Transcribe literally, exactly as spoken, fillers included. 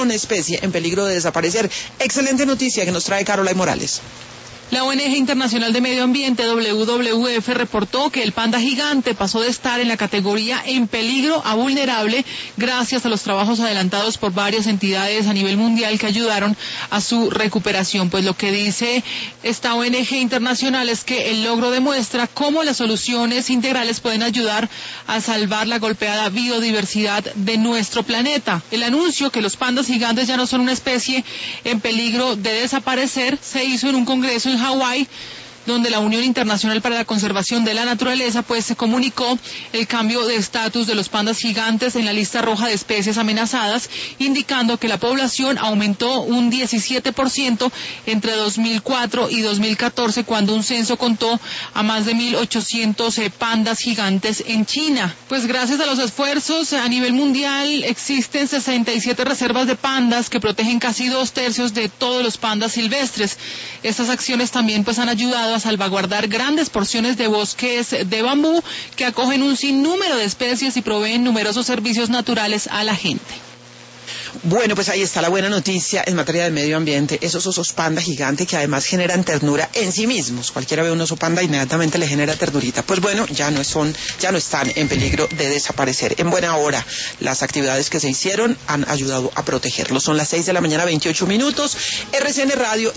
una especie en peligro de desaparecer. Excelente noticia que nos trae Caroline Morales. La O N G Internacional de Medio Ambiente, W W F, reportó que el panda gigante pasó de estar en la categoría en peligro a vulnerable gracias a los trabajos adelantados por varias entidades a nivel mundial que ayudaron a su recuperación. Pues lo que dice esta O N G internacional es que el logro demuestra cómo las soluciones integrales pueden ayudar a salvar la golpeada biodiversidad de nuestro planeta. El anuncio que los pandas gigantes ya no son una especie en peligro de desaparecer se hizo en un congreso en Hawái, donde la Unión Internacional para la Conservación de la Naturaleza pues se comunicó el cambio de estatus de los pandas gigantes en la lista roja de especies amenazadas, indicando que la población aumentó un diecisiete por ciento entre dos mil cuatro y dos mil catorce, cuando un censo contó a más de mil ochocientos eh, pandas gigantes en China. Pues gracias a los esfuerzos a nivel mundial existen sesenta y siete reservas de pandas que protegen casi dos tercios de todos los pandas silvestres. Estas acciones también pues han ayudado a salvaguardar grandes porciones de bosques de bambú que acogen un sinnúmero de especies y proveen numerosos servicios naturales a la gente. Bueno, pues ahí está la buena noticia en materia del medio ambiente. Esos osos panda gigantes que además generan ternura en sí mismos. Cualquiera ve un oso panda inmediatamente le genera ternurita. Pues bueno, ya no son, ya no están en peligro de desaparecer. En buena hora, las actividades que se hicieron han ayudado a protegerlos. Son las seis de la mañana, veintiocho minutos. R C N Radio.